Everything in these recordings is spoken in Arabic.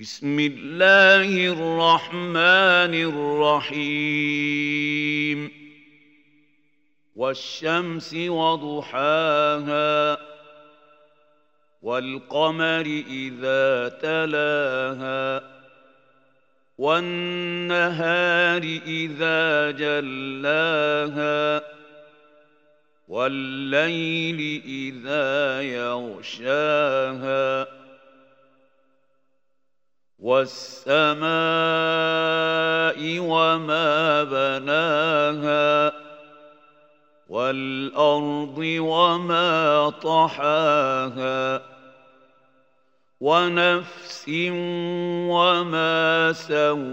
بسم الله الرحمن الرحيم والشمس وضحاها والقمر إذا تلاها والنهار إذا جلاها والليل إذا يغشاها والسماء وما بناها والأرض وما طحاها ونفس وما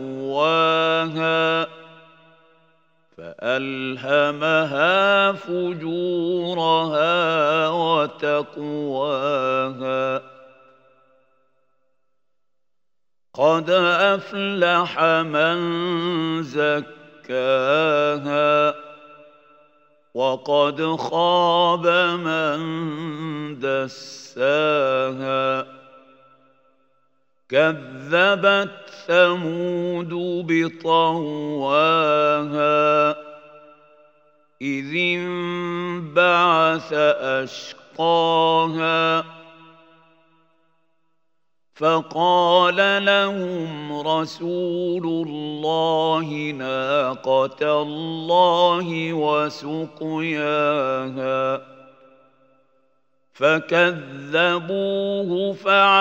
سواها فألهمها فجورها وتقواها قد أفلح من زكاها وقد خاب من دساها كذبت ثمود بطغواها إذ انبعث أشقاها فقال لهم رسول الله ناقة الله وسقياها فكذبوه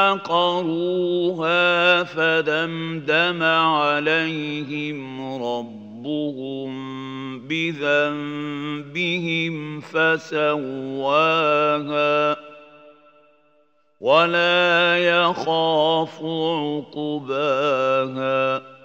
فعقروها فدمدم عليهم ربهم بذنبهم فسواها ولا يخاف عقباها